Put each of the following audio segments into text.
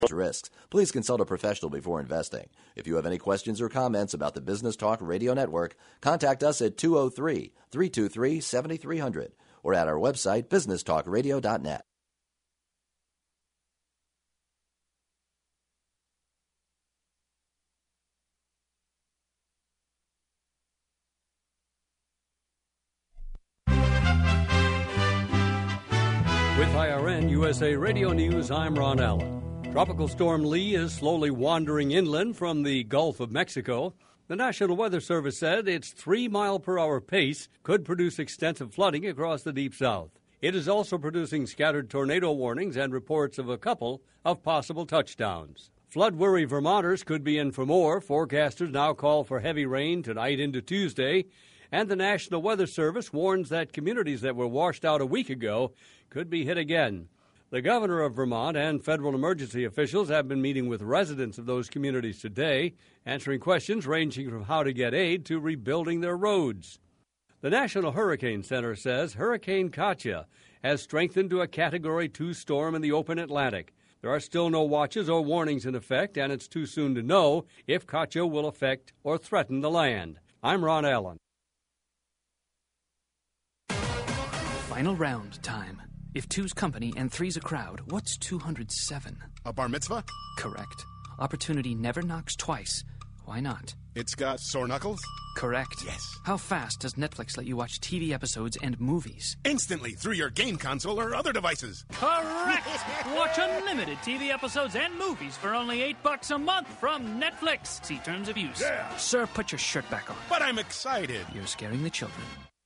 risks. Please consult a professional before investing. If you have any questions or comments about the Business Talk Radio Network, contact us at 203-323-7300 or at our website, businesstalkradio.net. With IRN USA Radio News, I'm Ron Allen. Tropical Storm Lee is slowly wandering inland from the Gulf of Mexico. The National Weather Service said its 3-mile-per-hour pace could produce extensive flooding across the Deep South. It is also producing scattered tornado warnings and reports of a couple of possible touchdowns. Flood-worried Vermonters could be in for more. Forecasters now call for heavy rain tonight into Tuesday. And the National Weather Service warns that communities that were washed out a week ago could be hit again. The governor of Vermont and federal emergency officials have been meeting with residents of those communities today, answering questions ranging from how to get aid to rebuilding their roads. The National Hurricane Center says Hurricane Katia has strengthened to a Category 2 storm in the open Atlantic. There are still no watches or warnings in effect, and it's too soon to know if Katia will affect or threaten the land. I'm Ron Allen. Final round time. If 2's company and 3's a crowd, what's 207? A bar mitzvah? Correct. Opportunity never knocks twice. Why not? It's got sore knuckles? Correct. Yes. How fast does Netflix let you watch TV episodes and movies? Instantly, through your game console or other devices. Correct! Watch unlimited TV episodes and movies for only $8 a month from Netflix. See terms of use. Yeah. Sir, put your shirt back on. But I'm excited. You're scaring the children.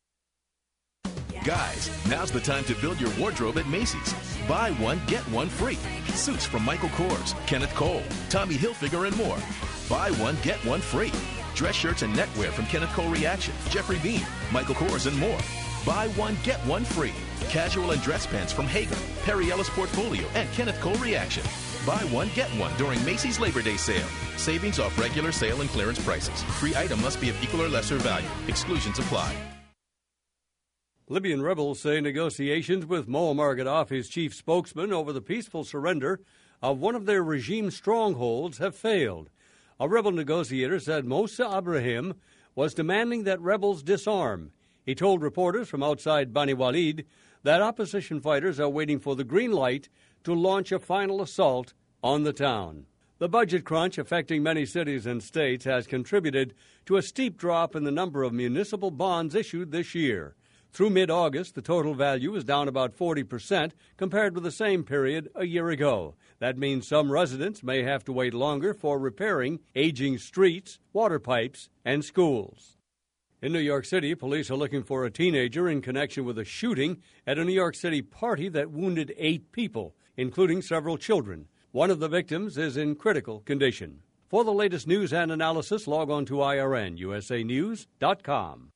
Guys, now's the time to build your wardrobe at Macy's. Buy one, get one free. Suits from Michael Kors, Kenneth Cole, Tommy Hilfiger, and more. Buy one, get one free. Dress shirts and neckwear from Kenneth Cole Reaction, Jeffrey Beam, Michael Kors, and more. Buy one, get one free. Casual and dress pants from Hager, Perry Ellis Portfolio, and Kenneth Cole Reaction. Buy one, get one during Macy's Labor Day sale. Savings off regular sale and clearance prices. Free item must be of equal or lesser value. Exclusions apply. Libyan rebels say negotiations with Muammar Gaddafi, his chief spokesman, over the peaceful surrender of one of their regime strongholds have failed. A rebel negotiator said Moussa Ibrahim was demanding that rebels disarm. He told reporters from outside Bani Walid that opposition fighters are waiting for the green light to launch a final assault on the town. The budget crunch affecting many cities and states has contributed to a steep drop in the number of municipal bonds issued this year. Through mid-August, the total value is down about 40% compared with the same period a year ago. That means some residents may have to wait longer for repairing aging streets, water pipes, and schools. In New York City, police are looking for a teenager in connection with a shooting at a New York City party that wounded 8 people, including several children. One of the victims is in critical condition. For the latest news and analysis, log on to IRNUSAnews.com.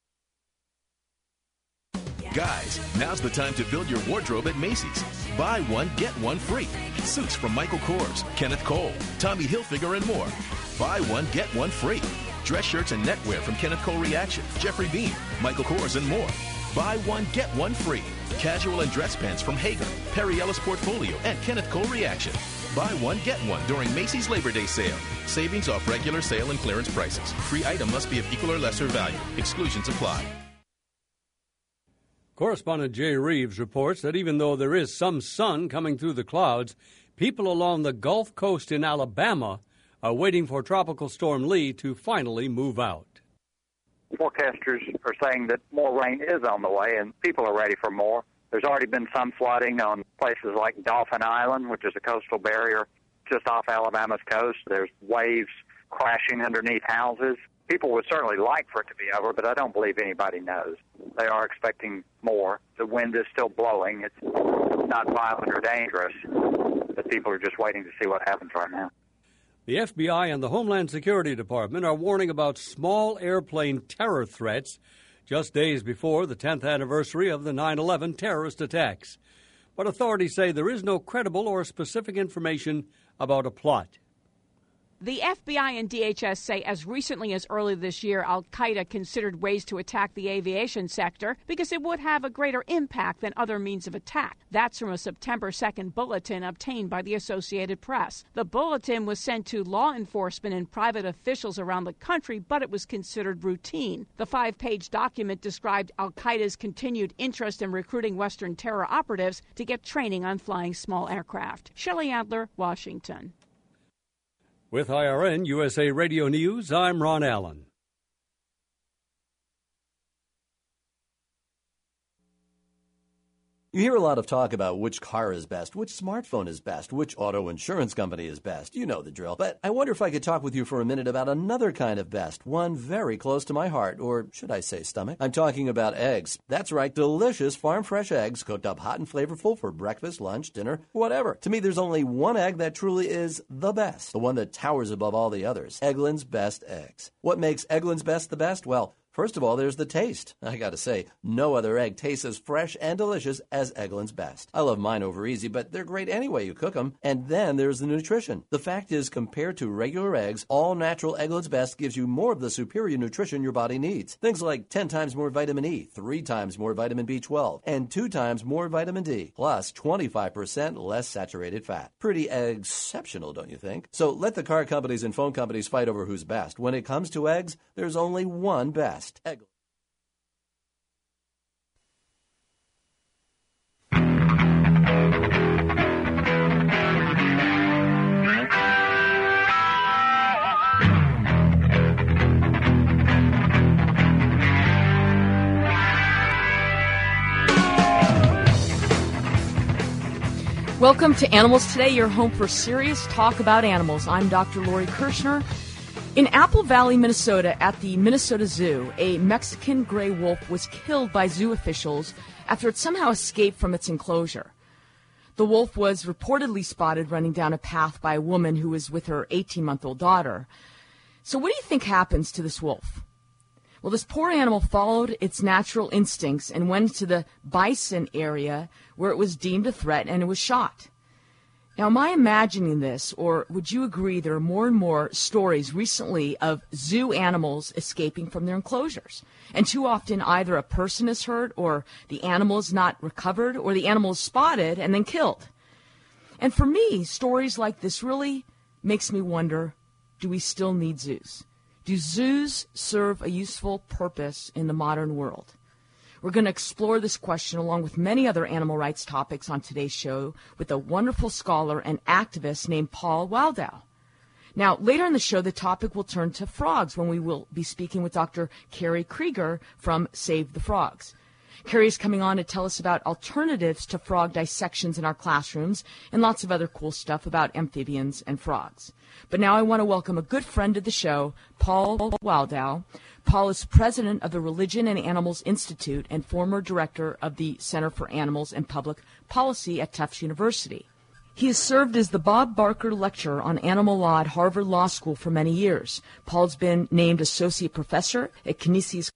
Guys, now's the time to build your wardrobe at Macy's. Buy one, get one free. Suits from Michael Kors, Kenneth Cole, Tommy Hilfiger, and more. Buy one, get one free. Dress shirts and neckwear from Kenneth Cole Reaction, Jeffrey Beam, Michael Kors, and more. Buy one, get one free. Casual and dress pants from Hager, Perry Ellis Portfolio, and Kenneth Cole Reaction. Buy one, get one during Macy's Labor Day sale. Savings off regular sale and clearance prices. Free item must be of equal or lesser value. Exclusions apply. Correspondent Jay Reeves reports that even though there is some sun coming through the clouds, people along the Gulf Coast in Alabama are waiting for Tropical Storm Lee to finally move out. Forecasters are saying that more rain is on the way, and people are ready for more. There's already been some flooding on places like Dauphin Island, which is a coastal barrier just off Alabama's coast. There's waves crashing underneath houses. People would certainly like for it to be over, but I don't believe anybody knows. They are expecting more. The wind is still blowing. It's not violent or dangerous, but people are just waiting to see what happens right now. The FBI and the Homeland Security Department are warning about small airplane terror threats just days before the 10th anniversary of the 9/11 terrorist attacks. But authorities say there is no credible or specific information about a plot. The FBI and DHS say as recently as early this year, al-Qaeda considered ways to attack the aviation sector because it would have a greater impact than other means of attack. That's from a September 2nd bulletin obtained by the Associated Press. The bulletin was sent to law enforcement and private officials around the country, but it was considered routine. The 5-page document described al-Qaeda's continued interest in recruiting Western terror operatives to get training on flying small aircraft. Shelley Adler, Washington. With IRN USA Radio News, I'm Ron Allen. You hear a lot of talk about which car is best, which smartphone is best, which auto insurance company is best. You know the drill. But I wonder if I could talk with you for a minute about another kind of best, one very close to my heart, or should I say stomach? I'm talking about eggs. That's right, delicious farm-fresh eggs cooked up hot and flavorful for breakfast, lunch, dinner, whatever. To me, there's only one egg that truly is the best, the one that towers above all the others, Eggland's Best Eggs. What makes Eggland's Best the best? Well, first of all, there's the taste. I gotta say, no other egg tastes as fresh and delicious as Eggland's Best. I love mine over easy, but they're great any way you cook them. And then there's the nutrition. The fact is, compared to regular eggs, all-natural Eggland's Best gives you more of the superior nutrition your body needs. Things like 10 times more vitamin E, 3 times more vitamin B12, and 2 times more vitamin D, plus 25% less saturated fat. Pretty exceptional, don't you think? So let the car companies and phone companies fight over who's best. When it comes to eggs, there's only one best. Egg. Welcome to Animals Today, your home for serious talk about animals. I'm Dr. Lori Kirshner. In Apple Valley, Minnesota, at the Minnesota Zoo, a Mexican gray wolf was killed by zoo officials after it somehow escaped from its enclosure. The wolf was reportedly spotted running down a path by a woman who was with her 18-month-old daughter. So what do you think happens to this wolf? Well, this poor animal followed its natural instincts and went to the bison area where it was deemed a threat, and it was shot. Now, am I imagining this, or would you agree there are more and more stories recently of zoo animals escaping from their enclosures? And too often either a person is hurt, or the animal is not recovered, or the animal is spotted and then killed. And for me, stories like this really makes me wonder, do we still need zoos? Do zoos serve a useful purpose in the modern world? We're going to explore this question along with many other animal rights topics on today's show with a wonderful scholar and activist named Paul Waldau. Now, later in the show, the topic will turn to frogs when we will be speaking with Dr. Carrie Krieger from Save the Frogs. Carrie is coming on to tell us about alternatives to frog dissections in our classrooms and lots of other cool stuff about amphibians and frogs. But now I want to welcome a good friend of the show, Paul Waldau. Paul is president of the Religion and Animals Institute and former director of the Center for Animals and Public Policy at Tufts University. He has served as the Bob Barker Lecturer on Animal Law at Harvard Law School for many years. Paul's been named Associate Professor at Canisius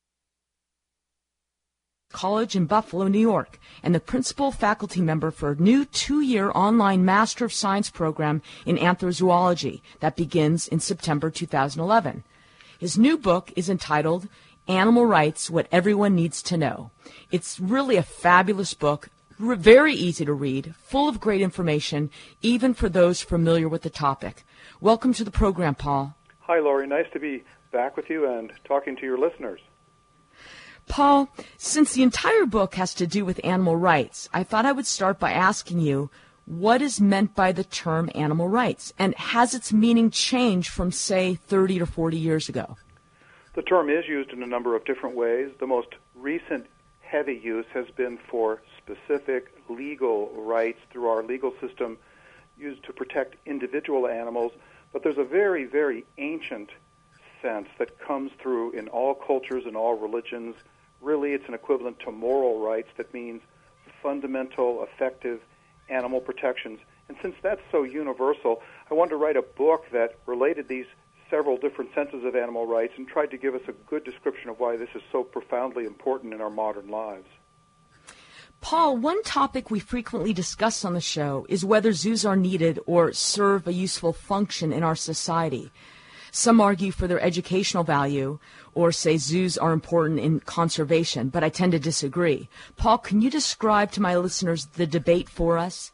College in Buffalo, New York, and the principal faculty member for a new 2-year online Master of Science program in anthrozoology that begins in September 2011. His new book is entitled Animal Rights, What Everyone Needs to Know. It's really a fabulous book, very easy to read, full of great information, even for those familiar with the topic. Welcome to the program, Paul. Hi, Lori. Nice to be back with you and talking to your listeners. Paul, since the entire book has to do with animal rights, I thought I would start by asking you, what is meant by the term animal rights, and has its meaning changed from, say, 30 to 40 years ago? The term is used in a number of different ways. The most recent heavy use has been for specific legal rights through our legal system used to protect individual animals, but there's a very, very ancient sense that comes through in all cultures and all religions. Really, it's an equivalent to moral rights that means fundamental, effective animal protections. And since that's so universal, I wanted to write a book that related these several different senses of animal rights and tried to give us a good description of why this is so profoundly important in our modern lives. Paul, one topic we frequently discuss on the show is whether zoos are needed or serve a useful function in our society. Some argue for their educational value or say zoos are important in conservation, but I tend to disagree. Paul, can you describe to my listeners the debate for us?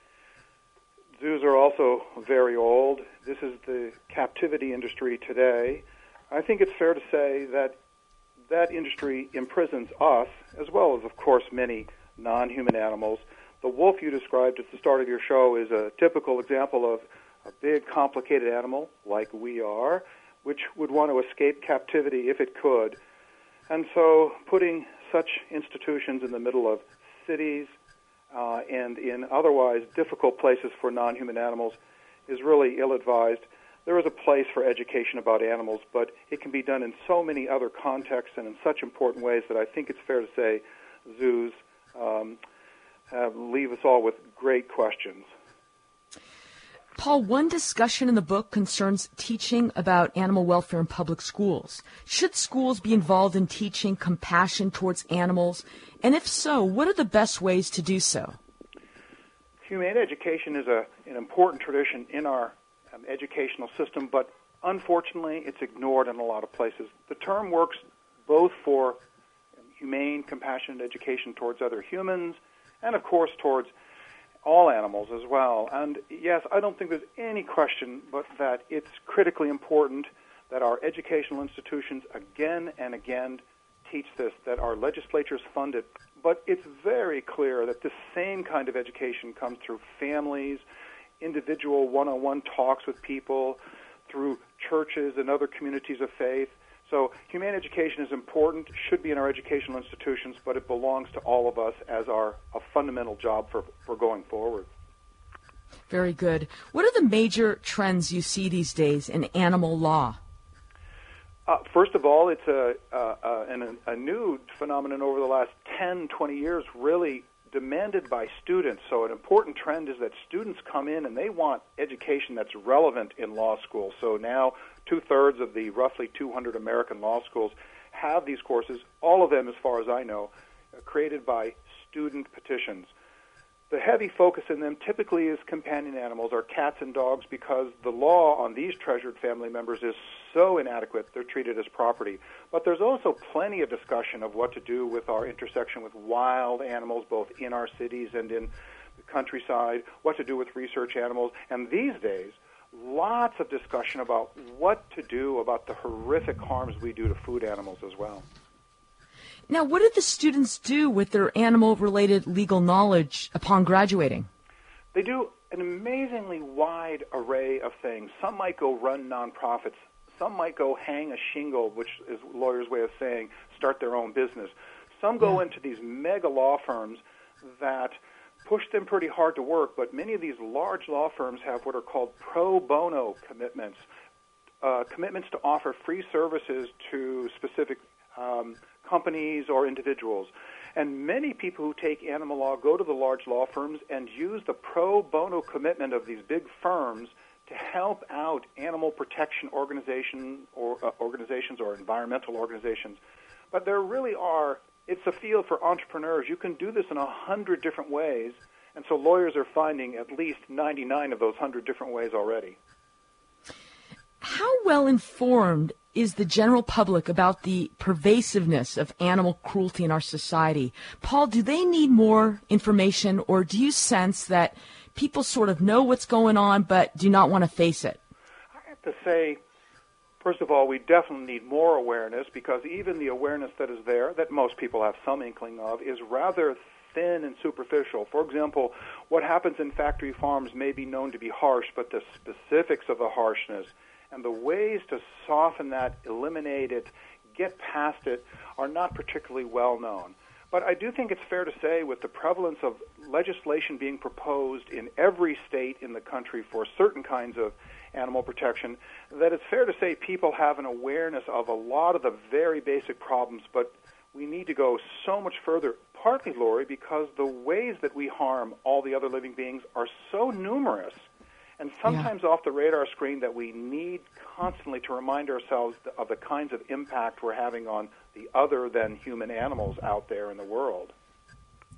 Zoos are also very old. This is the captivity industry today. I think it's fair to say that that industry imprisons us, as well as, of course, many non-human animals. The wolf you described at the start of your show is a typical example of a big, complicated animal, like we are, which would want to escape captivity if it could. And so putting such institutions in the middle of cities and in otherwise difficult places for non-human animals is really ill-advised. There is a place for education about animals, but it can be done in so many other contexts and in such important ways that I think it's fair to say zoos leave us all with great questions. Paul, one discussion in the book concerns teaching about animal welfare in public schools. Should schools be involved in teaching compassion towards animals? And if so, what are the best ways to do so? Humane education is an important tradition in our educational system, but unfortunately it's ignored in a lot of places. The term works both for humane, compassionate education towards other humans and, of course, towards all animals as well. And yes, I don't think there's any question but that it's critically important that our educational institutions again and again teach this, that our legislatures fund it. But it's very clear that this same kind of education comes through families, individual one-on-one talks with people, through churches and other communities of faith. So humane education is important, should be in our educational institutions, but it belongs to all of us as a fundamental job for going forward. Very good. What are the major trends you see these days in animal law? First of all, it's a new phenomenon over the last 10, 20 years, really demanded by students. So an important trend is that students come in and they want education that's relevant in law school. So now 2/3 of the roughly 200 American law schools have these courses, all of them, as far as I know, created by student petitions. The heavy focus in them typically is companion animals, or cats and dogs, because the law on these treasured family members is so inadequate, they're treated as property. But there's also plenty of discussion of what to do with our intersection with wild animals, both in our cities and in the countryside, what to do with research animals. And these days, lots of discussion about what to do about the horrific harms we do to food animals as well. Now, what did the students do with their animal-related legal knowledge upon graduating? They do an amazingly wide array of things. Some might go run nonprofits. Some might go hang a shingle, which is a lawyer's way of saying start their own business. Some go into these mega law firms that push them pretty hard to work, but many of these large law firms have what are called pro bono commitments, commitments to offer free services to specific companies or individuals. And many people who take animal law go to the large law firms and use the pro bono commitment of these big firms to help out animal protection organizations or environmental organizations. But there really are, it's a field for entrepreneurs. You can do this in 100 different ways, and so lawyers are finding at least 99 of those 100 different ways already. How well informed is the general public about the pervasiveness of animal cruelty in our society? Paul, do they need more information, or do you sense that people sort of know what's going on but do not want to face it? I have to say, first of all, we definitely need more awareness, because even the awareness that is there, that most people have some inkling of, is rather thin and superficial. For example, what happens in factory farms may be known to be harsh, but the specifics of the harshness and the ways to soften that, eliminate it, get past it, are not particularly well known. But I do think it's fair to say, with the prevalence of legislation being proposed in every state in the country for certain kinds of animal protection, that it's fair to say people have an awareness of a lot of the very basic problems, but we need to go so much further, partly, Lori, because the ways that we harm all the other living beings are so numerous and sometimes off the radar screen that we need constantly to remind ourselves of the kinds of impact we're having on the other than human animals out there in the world.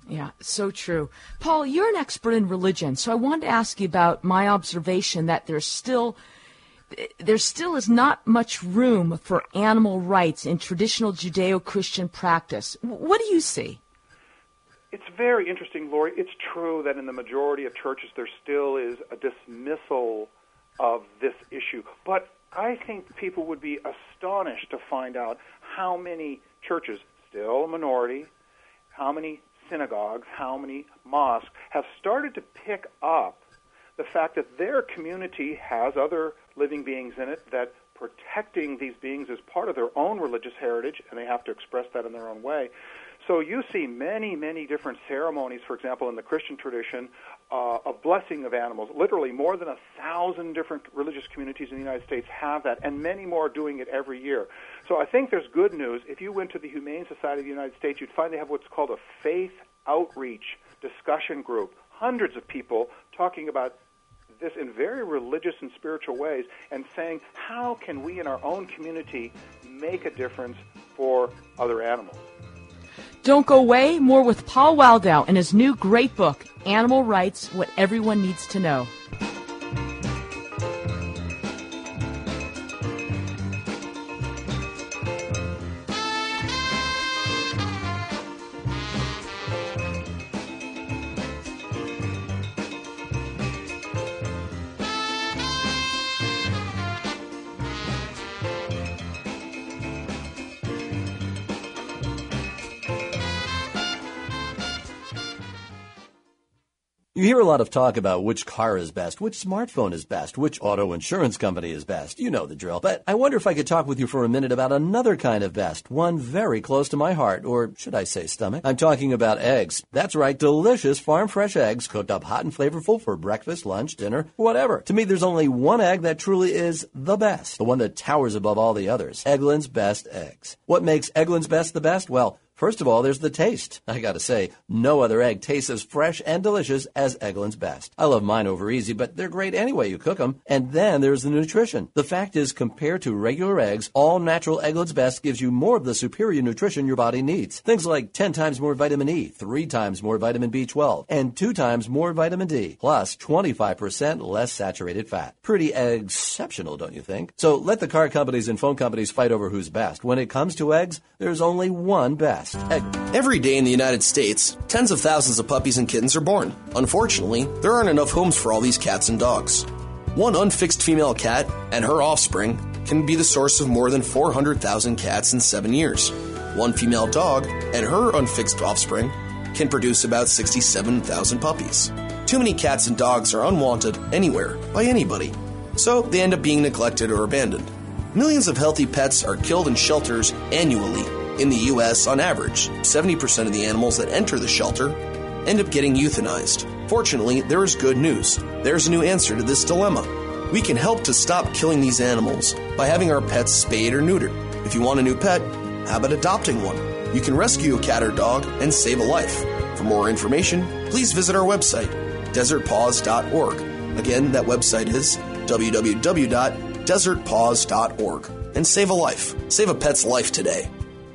Yeah, so true. Paul, you're an expert in religion, so I wanted to ask you about my observation that there still is not much room for animal rights in traditional Judeo-Christian practice. What do you see? It's very interesting, Lori. It's true that in the majority of churches there still is a dismissal of this issue. But I think people would be astonished to find out how many churches, still a minority, how many synagogues, how many mosques have started to pick up the fact that their community has other living beings in it, that protecting these beings is part of their own religious heritage, and they have to express that in their own way. So you see many, many different ceremonies, for example, in the Christian tradition, of blessing of animals. Literally more than 1,000 different religious communities in the United States have that, and many more are doing it every year. So I think there's good news. If you went to the Humane Society of the United States, you'd find they have what's called a faith outreach discussion group. Hundreds of people talking about this in very religious and spiritual ways and saying, how can we in our own community make a difference for other animals? Don't go away. More with Paul Waldow and his new great book, Animal Rights, What Everyone Needs to Know. You hear a lot of talk about which car is best, which smartphone is best, which auto insurance company is best. You know the drill. But I wonder if I could talk with you for a minute about another kind of best, one very close to my heart, or should I say stomach? I'm talking about eggs. That's right, delicious farm-fresh eggs cooked up hot and flavorful for breakfast, lunch, dinner, whatever. To me, there's only one egg that truly is the best, the one that towers above all the others. Eggland's Best Eggs. What makes Eggland's Best the best? Well, first of all, there's the taste. I gotta say, no other egg tastes as fresh and delicious as Eggland's Best. I love mine over easy, but they're great any way you cook them. And then there's the nutrition. The fact is, compared to regular eggs, all natural Eggland's Best gives you more of the superior nutrition your body needs. Things like 10 times more vitamin E, 3 times more vitamin B12, and 2 times more vitamin D, plus 25% less saturated fat. Pretty exceptional, don't you think? So let the car companies and phone companies fight over who's best. When it comes to eggs, there's only one best. Every day in the United States, tens of thousands of puppies and kittens are born. Unfortunately, there aren't enough homes for all these cats and dogs. One unfixed female cat and her offspring can be the source of more than 400,000 cats in 7 years. One female dog and her unfixed offspring can produce about 67,000 puppies. Too many cats and dogs are unwanted anywhere by anybody, so they end up being neglected or abandoned. Millions of healthy pets are killed in shelters annually. In the U.S., on average, 70% of the animals that enter the shelter end up getting euthanized. Fortunately, there is good news. There's a new answer to this dilemma. We can help to stop killing these animals by having our pets spayed or neutered. If you want a new pet, how about adopting one? You can rescue a cat or dog and save a life. For more information, please visit our website, desertpaws.org. Again, that website is www.desertpaws.org. And save a life. Save a pet's life today.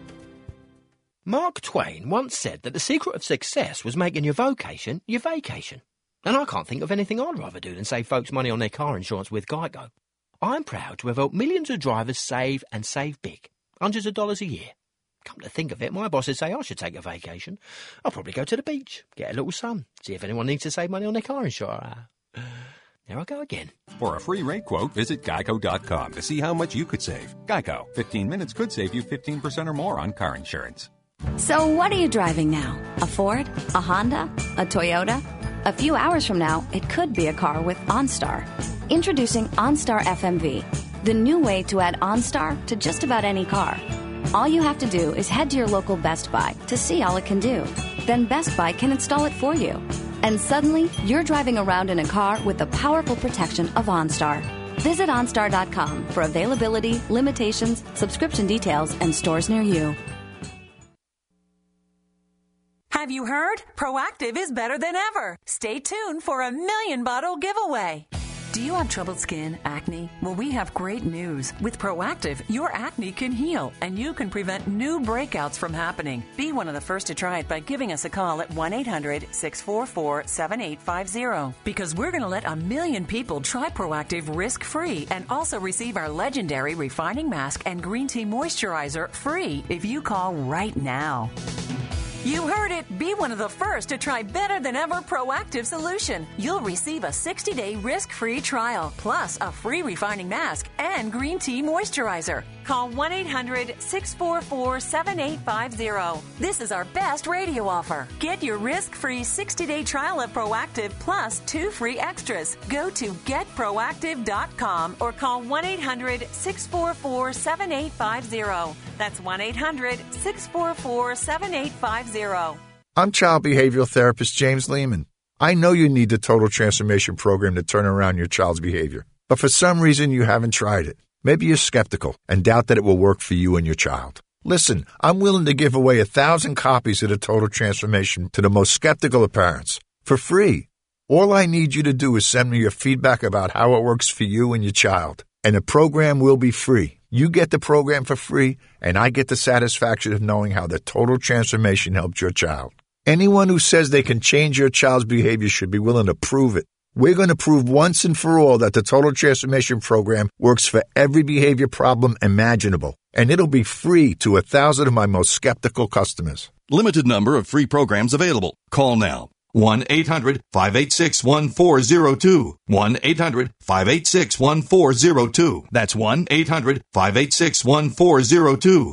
Mark Twain once said that the secret of success was making your vocation your vacation. And I can't think of anything I'd rather do than save folks money on their car insurance with Geico. I'm proud to have helped millions of drivers save and save big. Hundreds of dollars a year. Come to think of it, my bosses say I should take a vacation. I'll probably go to the beach, get a little sun, see if anyone needs to save money on their car insurance. There I go again. For a free rate quote, visit geico.com to see how much you could save. Geico. 15 minutes could save you 15% or more on car insurance. So what are you driving now? A Ford? A Honda? A Toyota? A few hours from now, it could be a car with OnStar. Introducing OnStar FMV, the new way to add OnStar to just about any car. All you have to do is head to your local Best Buy to see all it can do. Then Best Buy can install it for you. And suddenly, you're driving around in a car with the powerful protection of OnStar. Visit OnStar.com for availability, limitations, subscription details, and stores near you. Have you heard? Proactive is better than ever. Stay tuned for a 1,000,000 bottle giveaway. Do you have troubled skin, acne? Well, we have great news. With Proactive, your acne can heal, and you can prevent new breakouts from happening. Be one of the first to try it by giving us a call at 1-800-644-7850. Because we're going to let 1 million people try Proactive risk-free and also receive our legendary refining mask and green tea moisturizer free if you call right now. You heard it. Be one of the first to try better than ever Proactive solution. You'll receive a 60-day risk-free trial, plus a free refining mask and green tea moisturizer. Call 1-800-644-7850. This is our best radio offer. Get your risk-free 60-day trial of Proactive plus 2 free extras. Go to getproactive.com or call 1-800-644-7850. That's 1-800-644-7850. I'm child behavioral therapist James Lehman. I know you need the Total Transformation Program to turn around your child's behavior, but for some reason you haven't tried it. Maybe you're skeptical and doubt that it will work for you and your child. Listen, I'm willing to give away 1,000 copies of the Total Transformation to the most skeptical of parents for free. All I need you to do is send me your feedback about how it works for you and your child, and the program will be free. You get the program for free, and I get the satisfaction of knowing how the Total Transformation helped your child. Anyone who says they can change your child's behavior should be willing to prove it. We're going to prove once and for all that the Total Transformation Program works for every behavior problem imaginable, and it'll be free to 1,000 of my most skeptical customers. Limited number of free programs available. Call now. 1-800-586-1402. 1-800-586-1402. That's 1-800-586-1402.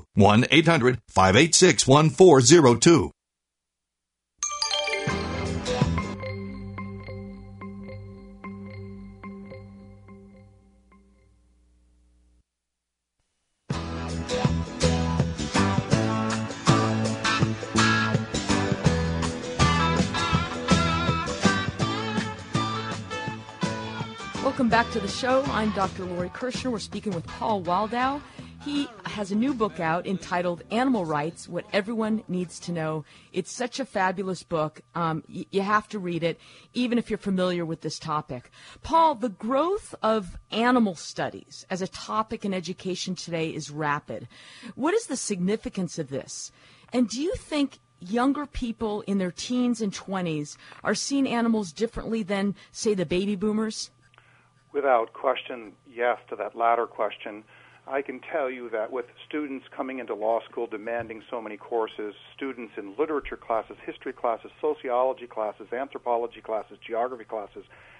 1-800-586-1402. Welcome back to the show. I'm Dr. Lori Kirshner. We're speaking with Paul Waldau. He has a new book out entitled Animal Rights, What Everyone Needs to Know. It's such a fabulous book. You have to read it, even if you're familiar with this topic. Paul, the growth of animal studies as a topic in education today is rapid. What is the significance of this? And do you think younger people in their teens and 20s are seeing animals differently than, say, the baby boomers? Without question, yes to that latter question. I can tell you that with students coming into law school demanding so many courses, students in literature classes, history classes, sociology classes, anthropology classes, geography classes,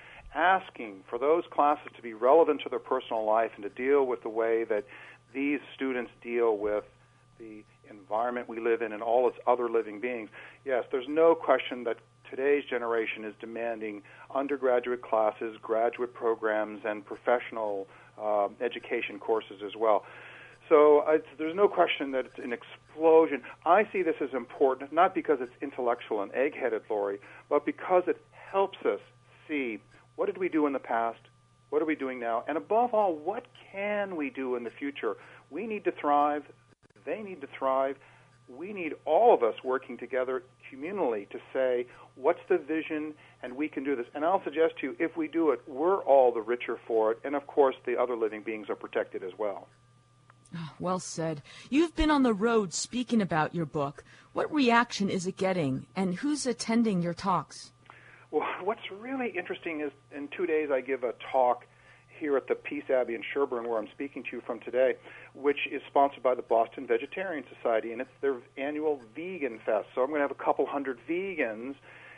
asking for those classes to be relevant to their personal life and to deal with the way that these students deal with the environment we live in and all its other living beings. Yes, there's no question that today's generation is demanding undergraduate classes, graduate programs, and professional education courses as well. So there's no question that it's an explosion. I see this as important, not because it's intellectual and egg-headed, Lori, but because it helps us see what did we do in the past, what are we doing now, and above all, what can we do in the future? We need to thrive. They need to thrive. We need all of us working together communally to say, what's the vision, and we can do this. And I'll suggest to you, if we do it, we're all the richer for it, and of course the other living beings are protected as well. Well said. You've been on the road speaking about your book. What reaction is it getting, and who's attending your talks? Well, what's really interesting is in 2 days I give a talk here at the Peace Abbey in Sherborn, where I'm speaking to you from today, which is sponsored by the Boston Vegetarian Society, and it's their annual Vegan Fest. So I'm going to have a couple hundred vegans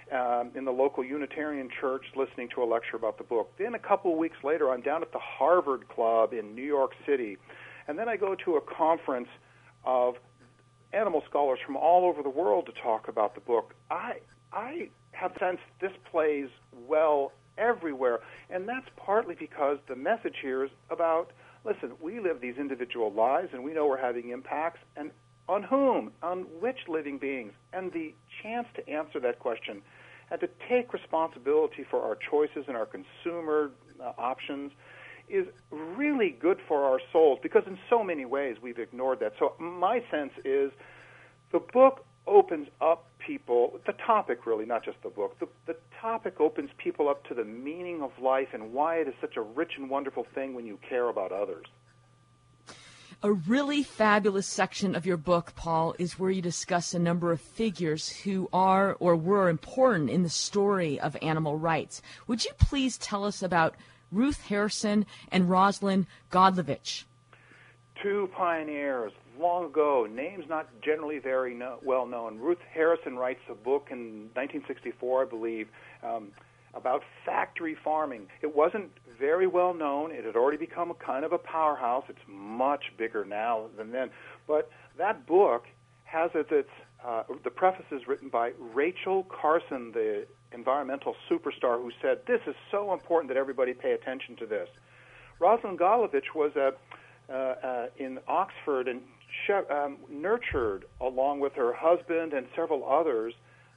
in the local Unitarian church listening to a lecture about the book. Then a couple of weeks later, I'm down at the Harvard Club in New York City, and then I go to a conference of animal scholars from all over the world to talk about the book. I have sensed this plays well everywhere, and that's partly because the message here is about, listen, we live these individual lives, and we know we're having impacts, and on whom? On which living beings? And the chance to answer that question and to take responsibility for our choices and our consumer options is really good for our souls, because in so many ways we've ignored that. So my sense is the book opens up people, the topic really, not just the book, the topic opens people up to the meaning of life and why it is such a rich and wonderful thing when you care about others. A really fabulous section of your book, Paul, is where you discuss a number of figures who are or were important in the story of animal rights. Would you please tell us about Ruth Harrison and Rosalind Godlovitch? Two pioneers long ago, names not generally very well known. Ruth Harrison writes a book in 1964, I believe, about factory farming. It wasn't very well known. It had already become a kind of a powerhouse. It's much bigger now than then. But that book has the preface is written by Rachel Carson, the environmental superstar, who said, "This is so important that everybody pay attention to this." Rosalind Godlovitch was in Oxford and nurtured, along with her husband and several others,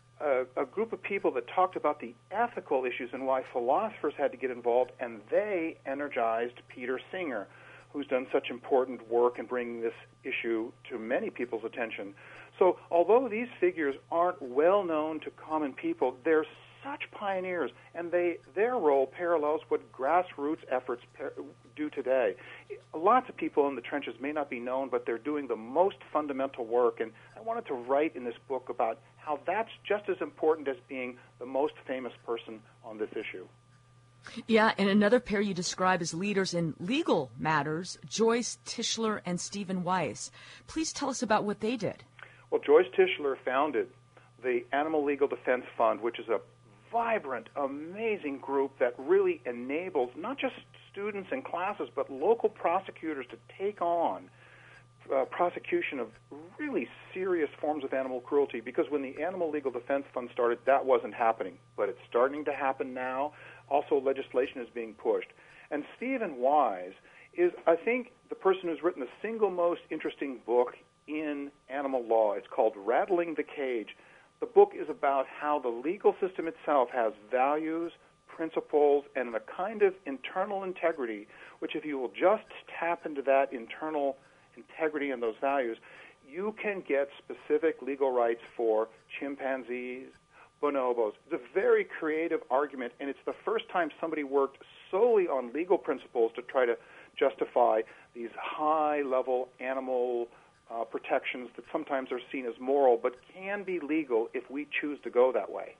a group of people that talked about the ethical issues and why philosophers had to get involved, and they energized Peter Singer, who's done such important work in bringing this issue to many people's attention. So although these figures aren't well known to common people, they're such pioneers, and their role parallels what grassroots efforts do today. Lots of people in the trenches may not be known, but they're doing the most fundamental work, and I wanted to write in this book about how that's just as important as being the most famous person on this issue. Yeah, and another pair you describe as leaders in legal matters, Joyce Tischler and Stephen Weiss. Please tell us about what they did. Well, Joyce Tischler founded the Animal Legal Defense Fund, which is a vibrant, amazing group that really enables not just students and classes, but local prosecutors to take on prosecution of really serious forms of animal cruelty. Because when the Animal Legal Defense Fund started, that wasn't happening. But it's starting to happen now. Also, legislation is being pushed. And Stephen Wise is, I think, the person who's written the single most interesting book in animal law. It's called Rattling the Cage. The book is about how the legal system itself has values, principles, and a kind of internal integrity, which if you will just tap into that internal integrity and those values, you can get specific legal rights for chimpanzees, bonobos. It's a very creative argument, and it's the first time somebody worked solely on legal principles to try to justify these high-level animal protections that sometimes are seen as moral but can be legal if we choose to go that way.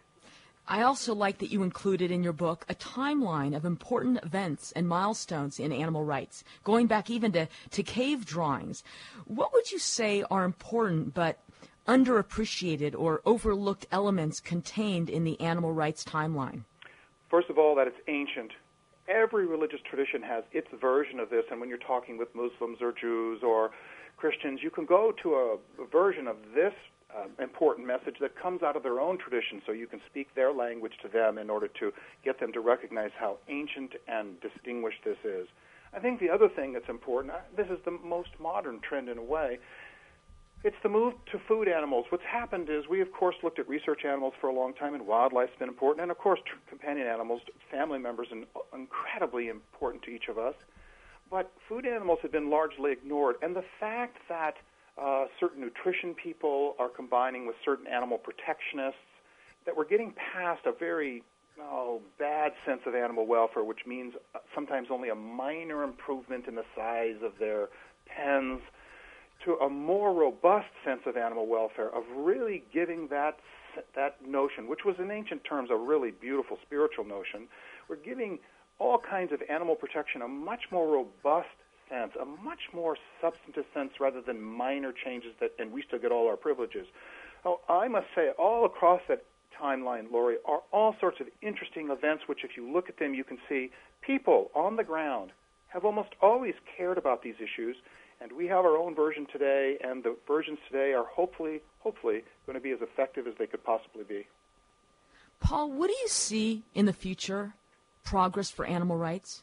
I also like that you included in your book a timeline of important events and milestones in animal rights, going back even to cave drawings. What would you say are important but underappreciated or overlooked elements contained in the animal rights timeline? First of all, that it's ancient. Every religious tradition has its version of this, and when you're talking with Muslims or Jews or Christians, you can go to a version of this important message that comes out of their own tradition, so you can speak their language to them in order to get them to recognize how ancient and distinguished this is. I think the other thing that's important, this is the most modern trend in a way, it's the move to food animals. What's happened is we, of course, looked at research animals for a long time, and wildlife's been important, and, of course, companion animals, family members, are incredibly important to each of us. But food animals have been largely ignored, and the fact that certain nutrition people are combining with certain animal protectionists, that we're getting past a very bad sense of animal welfare, which means sometimes only a minor improvement in the size of their pens, to a more robust sense of animal welfare, of really giving that notion, which was in ancient terms a really beautiful spiritual notion. We're giving all kinds of animal protection a much more robust sense, a much more substantive sense rather than minor changes and we still get all our privileges. Oh, I must say, all across that timeline, Lori, are all sorts of interesting events which, if you look at them, you can see people on the ground have almost always cared about these issues, and we have our own version today, and the versions today are hopefully going to be as effective as they could possibly be. Paul, what do you see in the future progress for animal rights?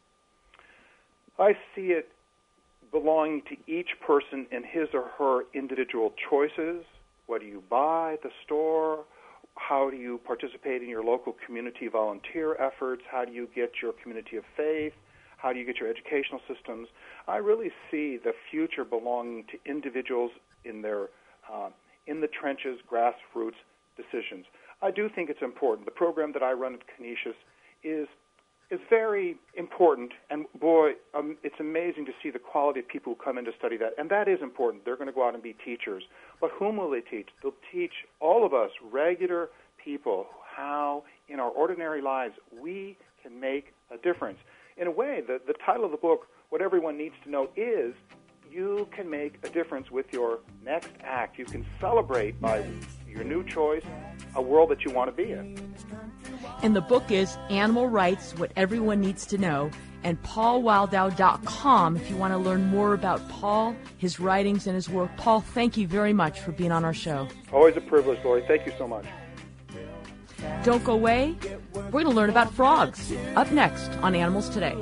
I see it belonging to each person in his or her individual choices. What do you buy at the store? How do you participate in your local community volunteer efforts? How do you get your community of faith? How do you get your educational systems? I really see the future belonging to individuals in their in the trenches, grassroots, decisions. I do think it's important. The program that I run at Canisius is very important, and boy, it's amazing to see the quality of people who come in to study that, and that is important. They're going to go out and be teachers. But whom will they teach? They'll teach all of us, regular people, how in our ordinary lives we can make a difference. In a way, the title of the book, What Everyone Needs to Know, is you can make a difference with your next act. You can celebrate by your new choice a world that you want to be in. And the book is Animal Rights, What Everyone Needs to Know, and paulwildau.com if you want to learn more about Paul, his writings, and his work. Paul, thank you very much for being on our show. Always a privilege, Lori. Thank you so much. Don't go away. We're going to learn about frogs. Up next on Animals Today.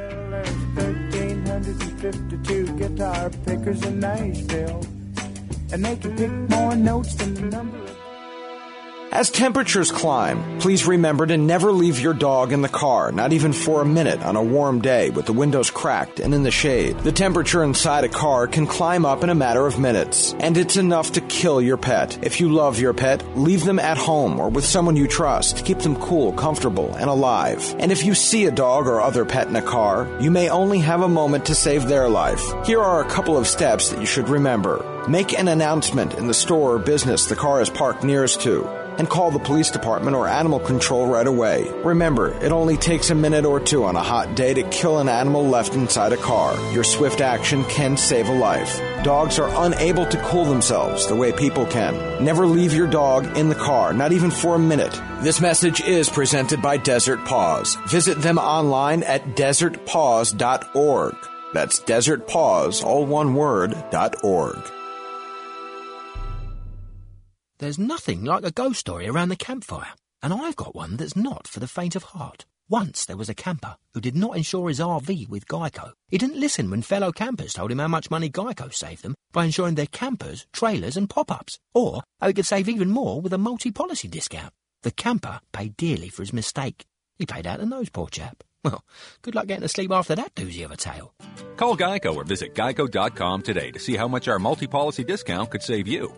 1,352 guitar pickers in Nashville, and they can pick more notes than the number of... As temperatures climb, please remember to never leave your dog in the car, not even for a minute on a warm day with the windows cracked and in the shade. The temperature inside a car can climb up in a matter of minutes, and it's enough to kill your pet. If you love your pet, leave them at home or with someone you trust. Keep them cool, comfortable, and alive. And if you see a dog or other pet in a car, you may only have a moment to save their life. Here are a couple of steps that you should remember. Make an announcement in the store or business the car is parked nearest to, and call the police department or animal control right away. Remember, it only takes a minute or two on a hot day to kill an animal left inside a car. Your swift action can save a life. Dogs are unable to cool themselves the way people can. Never leave your dog in the car, not even for a minute. This message is presented by Desert Paws. Visit them online at desertpaws.org. That's desertpaws, all one word, .org. There's nothing like a ghost story around the campfire, and I've got one that's not for the faint of heart. Once there was a camper who did not insure his RV with Geico. He didn't listen when fellow campers told him how much money Geico saved them by insuring their campers, trailers and pop-ups, or how he could save even more with a multi-policy discount. The camper paid dearly for his mistake. He paid out the nose, poor chap. Well, good luck getting to sleep after that doozy of a tale. Call Geico or visit geico.com today to see how much our multi-policy discount could save you.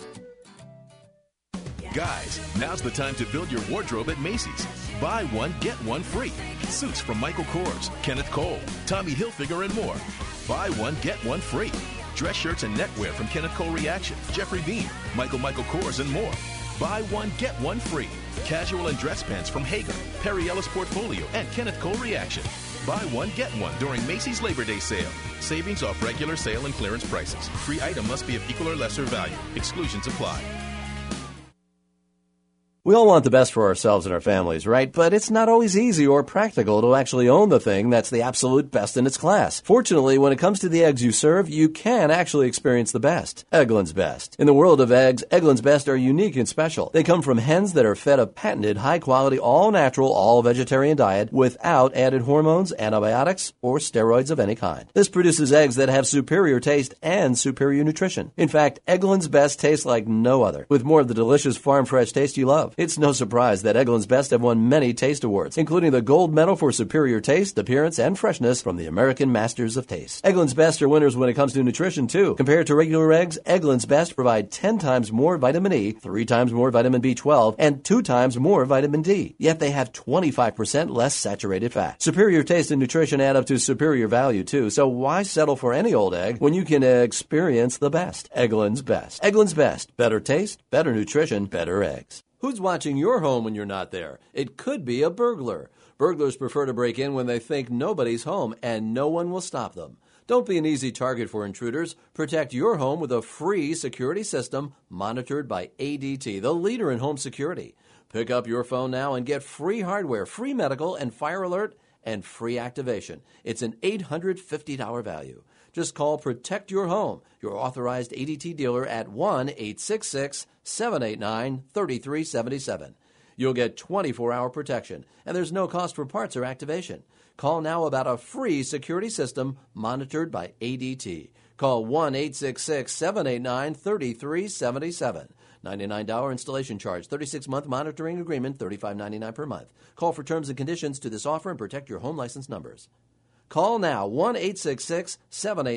Guys, now's the time to build your wardrobe at Macy's. Buy one, get one free. Suits from Michael Kors, Kenneth Cole, Tommy Hilfiger, and more. Buy one, get one free. Dress shirts and neckwear from Kenneth Cole Reaction, Jeffrey Beam, Michael Kors, and more. Buy one, get one free. Casual and dress pants from Hager, Perry Ellis Portfolio, and Kenneth Cole Reaction. Buy one, get one during Macy's Labor Day sale. Savings off regular sale and clearance prices. Free item must be of equal or lesser value. Exclusions apply. We all want the best for ourselves and our families, right? But it's not always easy or practical to actually own the thing that's the absolute best in its class. Fortunately, when it comes to the eggs you serve, you can actually experience the best. Eggland's Best. In the world of eggs, Eggland's Best are unique and special. They come from hens that are fed a patented, high-quality, all-natural, all-vegetarian diet without added hormones, antibiotics, or steroids of any kind. This produces eggs that have superior taste and superior nutrition. In fact, Eggland's Best tastes like no other, with more of the delicious farm-fresh taste you love. It's no surprise that Eggland's Best have won many taste awards, including the gold medal for superior taste, appearance, and freshness from the American Masters of Taste. Eggland's Best are winners when it comes to nutrition, too. Compared to regular eggs, Eggland's Best provide 10 times more vitamin E, 3 times more vitamin B12, and 2 times more vitamin D. Yet they have 25% less saturated fat. Superior taste and nutrition add up to superior value, too, so why settle for any old egg when you can experience the best? Eggland's Best. Eggland's Best. Better taste, better nutrition, better eggs. Who's watching your home when you're not there? It could be a burglar. Burglars prefer to break in when they think nobody's home, and no one will stop them. Don't be an easy target for intruders. Protect your home with a free security system monitored by ADT, the leader in home security. Pick up your phone now and get free hardware, free medical and fire alert, and free activation. It's an $850 value. Just call Protect Your Home, your authorized ADT dealer at 1-866-789-3377. You'll get 24-hour protection, and there's no cost for parts or activation. Call now about a free security system monitored by ADT. Call 1-866-789-3377. $99 installation charge, 36-month monitoring agreement, $35.99 per month. Call for terms and conditions to this offer and protect your home license numbers. Call now,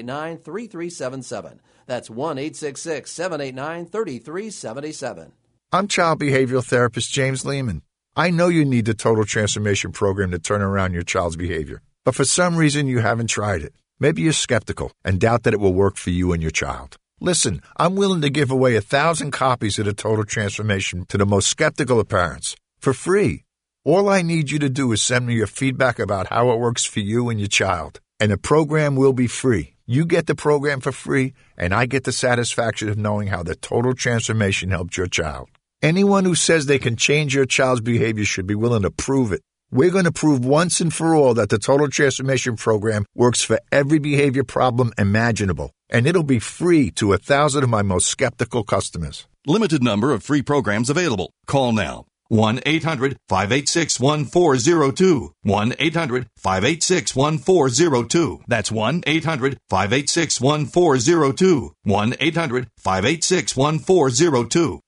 1-866-789-3377. That's 1-866-789-3377. I'm child behavioral therapist James Lehman. I know you need the Total Transformation Program to turn around your child's behavior, but for some reason you haven't tried it. Maybe you're skeptical and doubt that it will work for you and your child. Listen, I'm willing to give away 1,000 copies of the Total Transformation to the most skeptical of parents for free. All I need you to do is send me your feedback about how it works for you and your child, and the program will be free. You get the program for free, and I get the satisfaction of knowing how the Total Transformation helped your child. Anyone who says they can change your child's behavior should be willing to prove it. We're going to prove once and for all that the Total Transformation Program works for every behavior problem imaginable, and it'll be free to 1,000 of my most skeptical customers. Limited number of free programs available. Call now. 1-800-586-1402. 1-800-586-1402. That's 1-800-586-1402. 1-800-586-1402.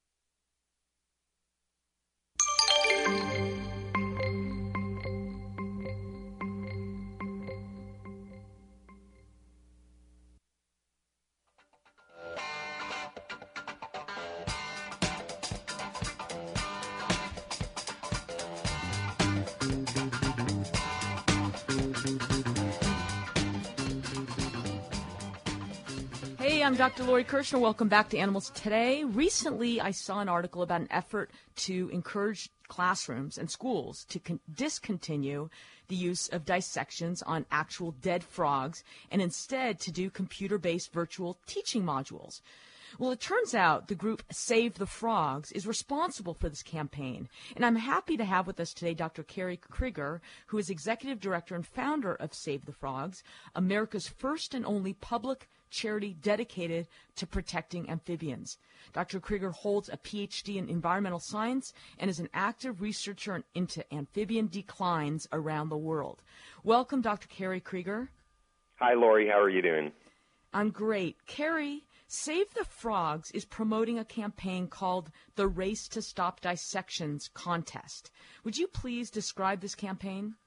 I'm Dr. Lori Kirshner. Welcome back to Animals Today. Recently, I saw an article about an effort to encourage classrooms and schools to discontinue the use of dissections on actual dead frogs and instead to do computer-based virtual teaching modules. Well, it turns out the group Save the Frogs is responsible for this campaign. And I'm happy to have with us today Dr. Carrie Krieger, who is Executive Director and founder of Save the Frogs, America's first and only public charity dedicated to protecting amphibians. Dr. Krieger holds a PhD in environmental science and is an active researcher into amphibian declines around the world. Welcome, Dr. Carrie Krieger. Hi, Lori. How are you doing? I'm great. Carrie, Save the Frogs is promoting a campaign called the Race to Stop Dissections Contest. Would you please describe this campaign?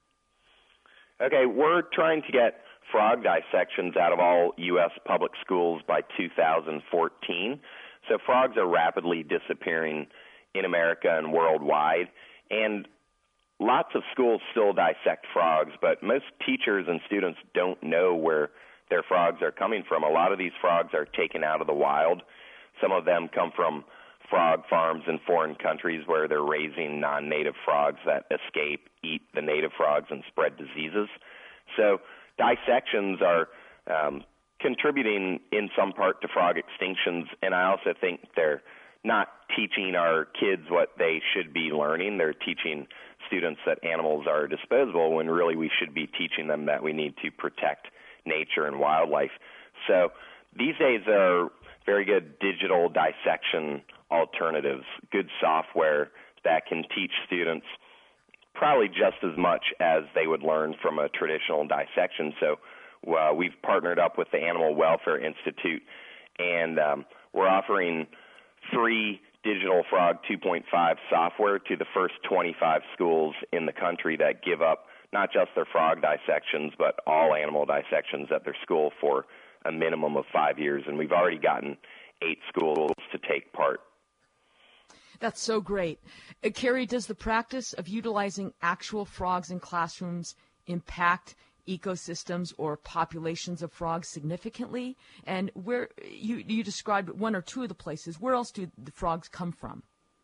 Okay, we're trying to get frog dissections out of all U.S. public schools by 2014. So frogs are rapidly disappearing in America and worldwide, and lots of schools still dissect frogs, but most teachers and students don't know where their frogs are coming from. A lot of these frogs are taken out of the wild. Some of them come from frog farms in foreign countries where they're raising non-native frogs that escape, eat the native frogs, and spread diseases. So dissections are contributing in some part to frog extinctions, and I also think they're not teaching our kids what they should be learning. They're teaching students that animals are disposable when really we should be teaching them that we need to protect nature and wildlife. So these days there are very good digital dissection alternatives, good software that can teach students probably just as much as they would learn from a traditional dissection. So we've partnered up with the Animal Welfare Institute, and we're offering free Digital Frog 2.5 software to the first 25 schools in the country that give up not just their frog dissections, but all animal dissections at their school for a minimum of 5 years. And we've already gotten 8 schools to take part. That's so great. Carrie, does the practice of utilizing actual frogs in classrooms impact ecosystems or populations of frogs significantly? And where you described one or two of the places, where else do the frogs come from?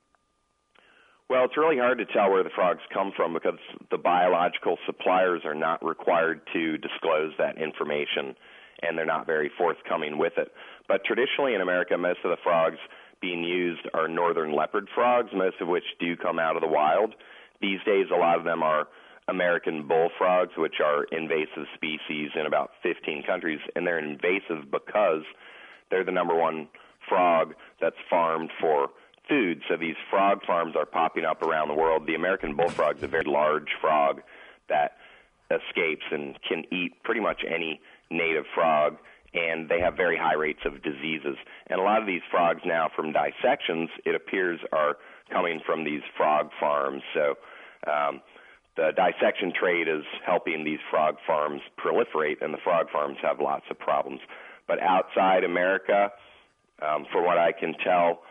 Well, it's really hard to tell where the frogs come from because the biological suppliers are not required to disclose that information, and they're not very forthcoming with it. But traditionally in America, most of the frogs being used are northern leopard frogs, most of which do come out of the wild. These days, a lot of them are American bullfrogs, which are invasive species in about 15 countries, and they're invasive because they're the number one frog that's farmed for food. So these frog farms are popping up around the world. The American bullfrog is a very large frog that escapes and can eat pretty much any native frog, and they have very high rates of diseases. And a lot of these frogs now from dissections, it appears, are coming from these frog farms. So the dissection trade is helping these frog farms proliferate, and the frog farms have lots of problems. But outside America, from what I can tell,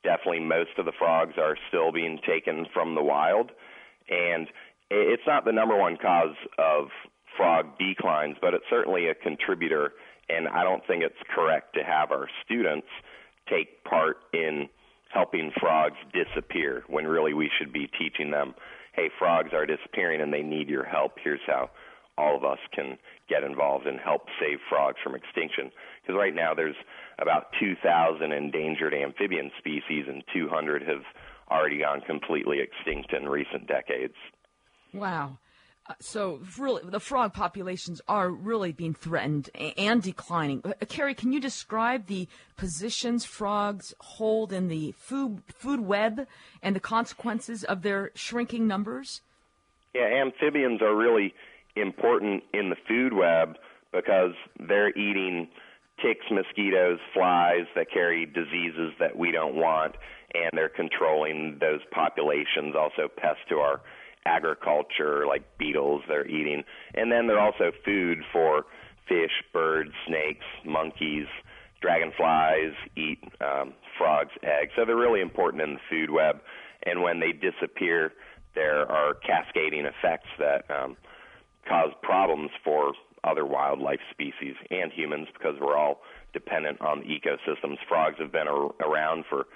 definitely most of the frogs are still being taken from the wild. And it's not the number one cause of frog declines, but it's certainly a contributor. And I don't think it's correct to have our students take part in helping frogs disappear when really we should be teaching them, hey, frogs are disappearing and they need your help. Here's how all of us can get involved and help save frogs from extinction. Because right now there's about 2,000 endangered amphibian species and 200 have already gone completely extinct in recent decades. Wow. So really, the frog populations are really being threatened and declining. Carrie, can you describe the positions frogs hold in the food web and the consequences of their shrinking numbers? Yeah, amphibians are really important in the food web because they're eating ticks, mosquitoes, flies that carry diseases that we don't want, and they're controlling those populations, also pests to our agriculture like beetles they're eating. And then they're also food for fish, birds, snakes, monkeys, dragonflies, eat frogs' eggs. So they're really important in the food web. And when they disappear, there are cascading effects that cause problems for other wildlife species and humans because we're all dependent on the ecosystems. Frogs have been around for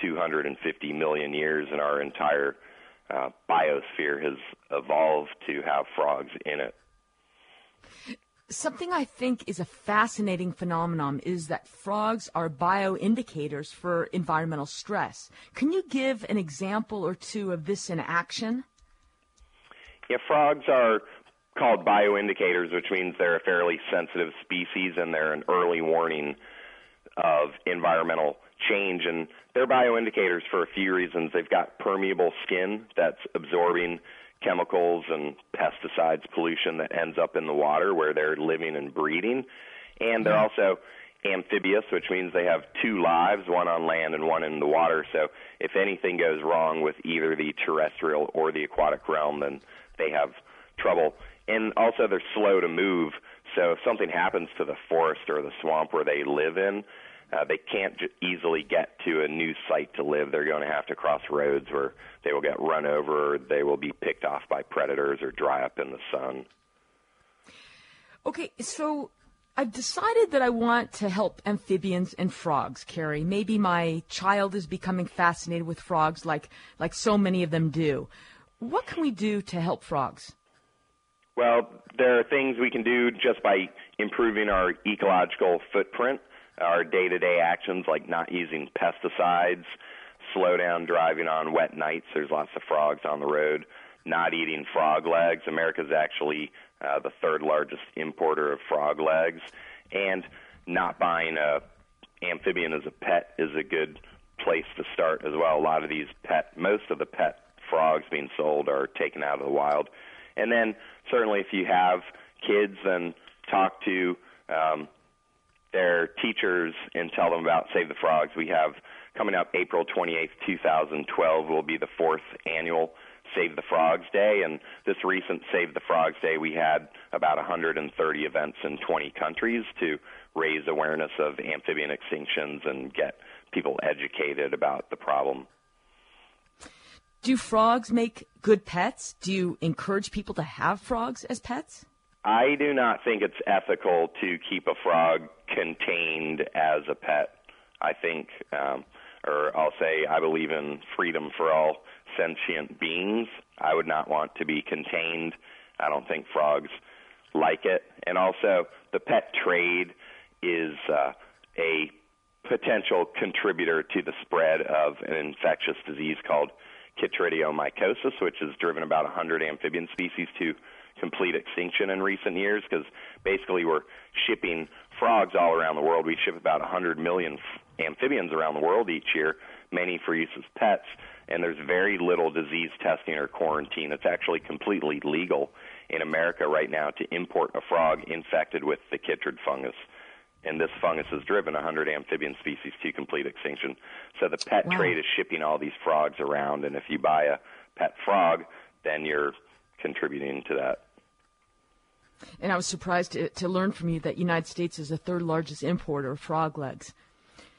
250 million years, and our entire biosphere has evolved to have frogs in it. Something I think is a fascinating phenomenon is that frogs are bioindicators for environmental stress. Can you give an example or two of this in action? Yeah, frogs are called bioindicators, which means they're a fairly sensitive species and they're an early warning of environmental change. And they're bioindicators for a few reasons. They've got permeable skin that's absorbing chemicals and pesticides, pollution that ends up in the water where they're living and breeding. And they're also amphibious, which means they have two lives, one on land and one in the water. So if anything goes wrong with either the terrestrial or the aquatic realm, then they have trouble. And also they're slow to move. So if something happens to the forest or the swamp where they live in, they can't easily get to a new site to live. They're going to have to cross roads where they will get run over, or they will be picked off by predators or dry up in the sun. Okay, so I've decided that I want to help amphibians and frogs, Carrie. Maybe my child is becoming fascinated with frogs like so many of them do. What can we do to help frogs? Well, there are things we can do just by improving our ecological footprint. Our day-to-day actions like not using pesticides, slow down driving on wet nights. There's lots of frogs on the road. Not eating frog legs. America's actually the third largest importer of frog legs. And not buying a amphibian as a pet is a good place to start as well. A lot of these most of the pet frogs being sold are taken out of the wild. And then certainly if you have kids, then talk to their teachers and tell them about Save the Frogs. We have coming up April 28th, 2012 will be the 4th annual Save the Frogs Day. And this recent Save the Frogs Day, we had about 130 events in 20 countries to raise awareness of amphibian extinctions and get people educated about the problem. Do frogs make good pets? Do you encourage people to have frogs as pets? I do not think it's ethical to keep a frog contained as a pet. I think, or I'll say, I believe in freedom for all sentient beings. I would not want to be contained. I don't think frogs like it. And also, the pet trade is a potential contributor to the spread of an infectious disease called chytridiomycosis, which has driven about 100 amphibian species to complete extinction in recent years, because basically we're shipping frogs all around the world. We ship about 100 million amphibians around the world each year, many for use as pets, and there's very little disease testing or quarantine. It's actually completely legal in America right now to import a frog infected with the chytrid fungus. And this fungus has driven 100 amphibian species to complete extinction. So the pet trade is shipping all these frogs around, and if you buy a pet frog, then you're contributing to that. And I was surprised to learn from you that the United States is the third largest importer of frog legs.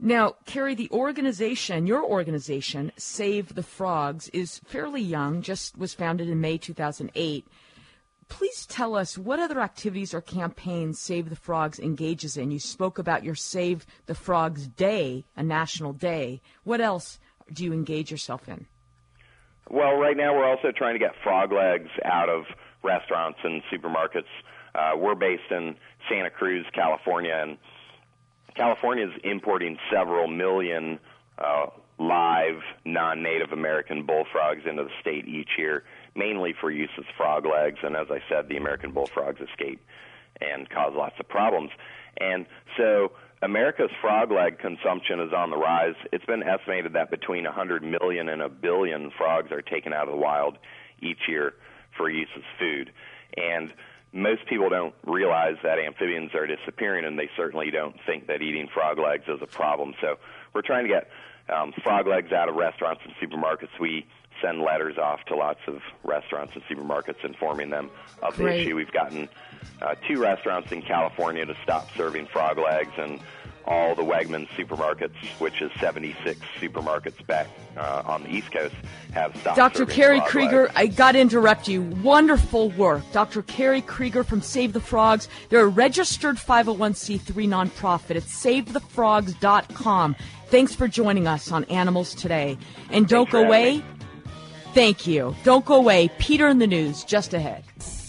Now, Carrie, your organization, Save the Frogs, is fairly young, just was founded in May 2008. Please tell us what other activities or campaigns Save the Frogs engages in. You spoke about your Save the Frogs Day, a national day. What else do you engage yourself in? Well, right now we're also trying to get frog legs out of restaurants and supermarkets. We're based in Santa Cruz, California, and California is importing several million live non-Native American bullfrogs into the state each year, mainly for use as frog legs. And as I said, the American bullfrogs escape and cause lots of problems. And so America's frog leg consumption is on the rise. It's been estimated that between 100 million and 1 billion frogs are taken out of the wild each year for use as food. And most people don't realize that amphibians are disappearing, and they certainly don't think that eating frog legs is a problem. So we're trying to get frog legs out of restaurants and supermarkets. We send letters off to lots of restaurants and supermarkets informing them of the issue. We've gotten 2 restaurants in California to stop serving frog legs, and all the Wegmans supermarkets, which is 76 supermarkets back on the East Coast, have stopped Dr. Carrie frog Krieger, legs. I got to interrupt you. Wonderful work. Dr. Carrie Krieger from Save the Frogs. They're a registered 501c3 nonprofit at SaveTheFrogs.com. Thanks for joining us on Animals Today. And don't go away. Thank you. Don't go away. Peter in the News, just ahead.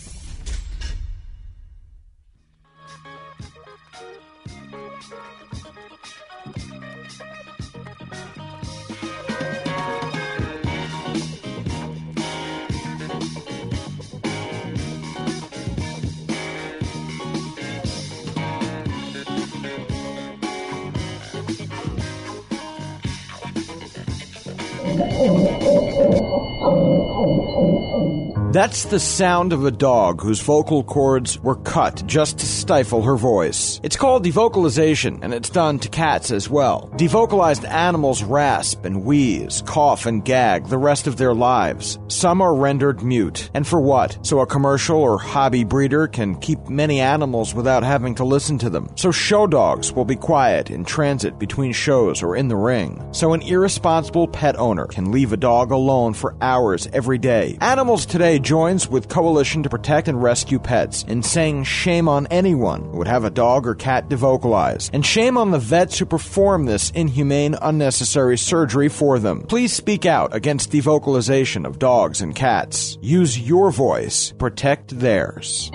That's the sound of a dog whose vocal cords were cut just to stifle her voice. It's called devocalization, and it's done to cats as well. Devocalized animals rasp and wheeze, cough and gag the rest of their lives. Some are rendered mute. And for what? So a commercial or hobby breeder can keep many animals without having to listen to them. So show dogs will be quiet in transit between shows or in the ring. So an irresponsible pet owner can leave a dog alone for hours every day. Animals Today joins with Coalition to Protect and Rescue Pets in saying shame on anyone who would have a dog or cat devocalized, and shame on the vets who perform this inhumane, unnecessary surgery for them. Please speak out against devocalization of dogs and cats. Use your voice. Protect theirs.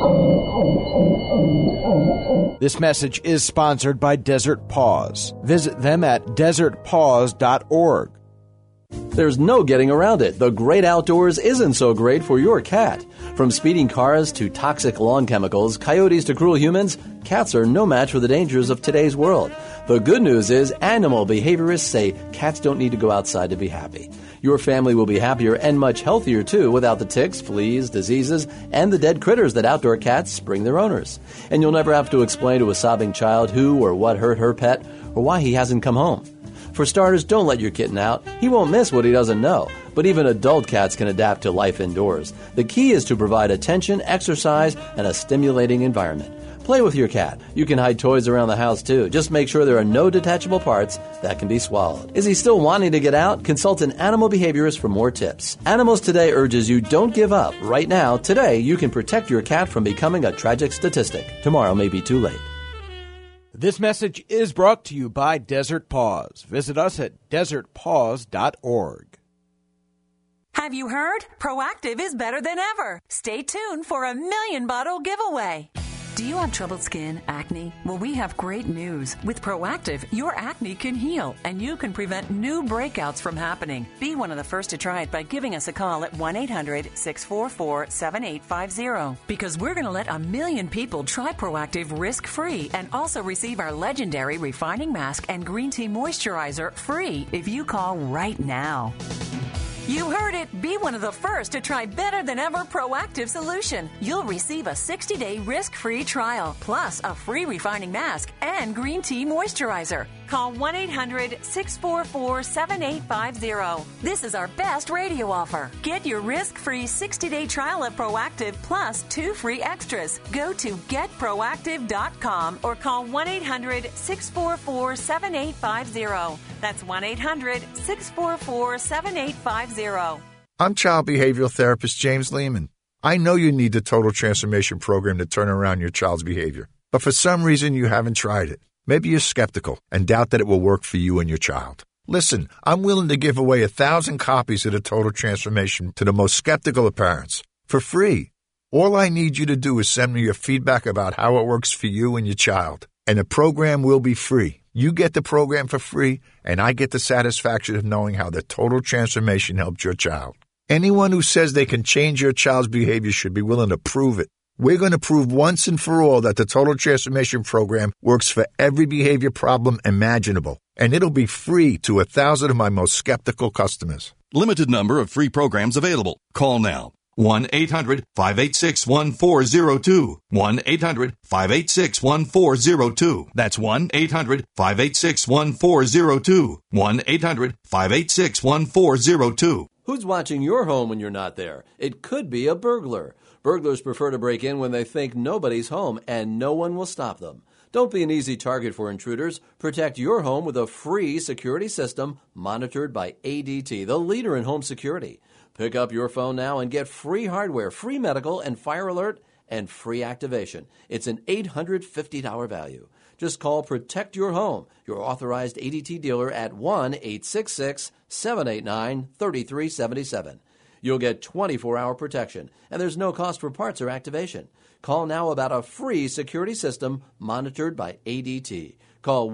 This message is sponsored by Desert Paws. Visit them at desertpaws.org. There's no getting around it. The great outdoors isn't so great for your cat. From speeding cars to toxic lawn chemicals, coyotes to cruel humans, cats are no match for the dangers of today's world. The good news is animal behaviorists say cats don't need to go outside to be happy. Your family will be happier and much healthier, too, without the ticks, fleas, diseases, and the dead critters that outdoor cats bring their owners. And you'll never have to explain to a sobbing child who or what hurt her pet or why he hasn't come home. For starters, don't let your kitten out. He won't miss what he doesn't know. But even adult cats can adapt to life indoors. The key is to provide attention, exercise, and a stimulating environment. Play with your cat. You can hide toys around the house, too. Just make sure there are no detachable parts that can be swallowed. Is he still wanting to get out? Consult an animal behaviorist for more tips. Animals Today urges you don't give up. Right now, today, you can protect your cat from becoming a tragic statistic. Tomorrow may be too late. This message is brought to you by Desert Paws. Visit us at desertpaws.org. Have you heard? Proactive is better than ever. Stay tuned for a 1,000,000 bottle giveaway. Do you have troubled skin, acne? Well, we have great news. With Proactive, your acne can heal, and you can prevent new breakouts from happening. Be one of the first to try it by giving us a call at 1-800-644-7850. Because we're going to let 1,000,000 people try Proactive risk-free and also receive our legendary refining mask and green tea moisturizer free if you call right now. You heard it. Be one of the first to try Better Than Ever Proactive Solution. You'll receive a 60-day risk-free trial, plus a free refining mask and green tea moisturizer. Call 1-800-644-7850. This is our best radio offer. Get your risk-free 60-day trial of Proactive plus 2 free extras. Go to getproactive.com or call 1-800-644-7850. That's 1-800-644-7850. I'm child behavioral therapist James Lehman. I know you need the Total Transformation Program to turn around your child's behavior, but for some reason you haven't tried it. Maybe you're skeptical and doubt that it will work for you and your child. Listen, I'm willing to give away 1,000 copies of the Total Transformation to the most skeptical of parents for free. All I need you to do is send me your feedback about how it works for you and your child, and the program will be free. You get the program for free, and I get the satisfaction of knowing how the Total Transformation helped your child. Anyone who says they can change your child's behavior should be willing to prove it. We're going to prove once and for all that the Total Transformation Program works for every behavior problem imaginable, and it'll be free to 1,000 of my most skeptical customers. Limited number of free programs available. Call now. 1-800-586-1402. 1-800-586-1402. That's 1-800-586-1402. 1-800-586-1402. Who's watching your home when you're not there? It could be a burglar. Burglars prefer to break in when they think nobody's home, and no one will stop them. Don't be an easy target for intruders. Protect your home with a free security system monitored by ADT, the leader in home security. Pick up your phone now and get free hardware, free medical and fire alert, and free activation. It's an $850 value. Just call Protect Your Home, your authorized ADT dealer at 1-866-789-3377. You'll get 24-hour protection, and there's no cost for parts or activation. Call now about a free security system monitored by ADT. Call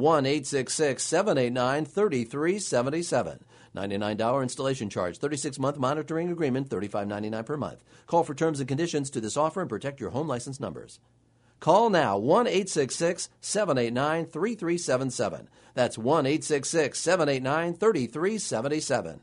1-866-789-3377. $99 installation charge, 36-month monitoring agreement, $35.99 per month. Call for terms and conditions to this offer and protect your home license numbers. Call now, 1-866-789-3377. That's 1-866-789-3377.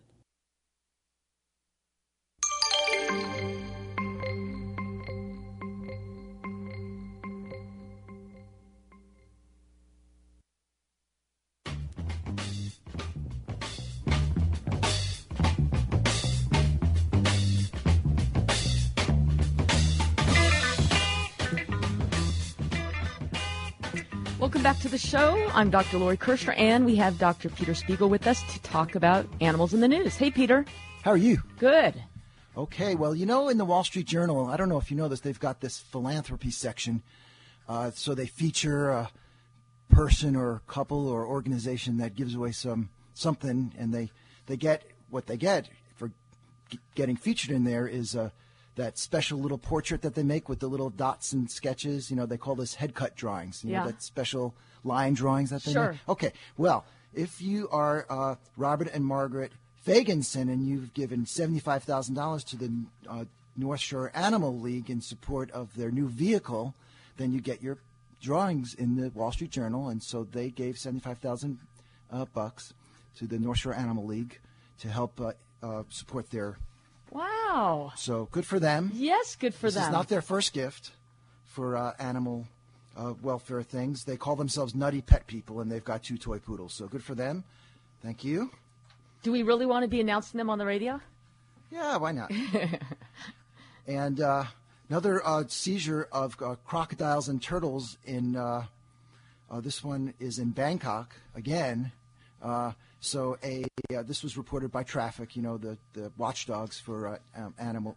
Welcome back to the show. I'm Dr. Lori Kirshner, and we have Dr. Peter Spiegel with us to talk about animals in the news. Hey, Peter. How are you? Good. Okay, well, you know, in the Wall Street Journal, I don't know if you know this, they've got this philanthropy section. So they feature a person or couple or organization that gives away something, and they get what they get for getting featured in there is that special little portrait that they make with the little dots and sketches. You know, they call this head cut drawings. You know, that special line drawings that they make. Okay, well, if you are Robert and Margaret Fagenson and you've given $75,000 to the North Shore Animal League in support of their new vehicle, then you get your drawings in the Wall Street Journal. And so they gave $75,000 bucks to the North Shore Animal League to help support their. Wow. So good for them. Yes, good for them. This is not their first gift for animal welfare things. They call themselves Nutty Pet People, and they've got 2 toy poodles. So good for them. Thank you. Do we really want to be announcing them on the radio? Yeah, why not? And another seizure of crocodiles and turtles in this one is in Bangkok again. So this was reported by Traffic, you know, the watchdogs for animal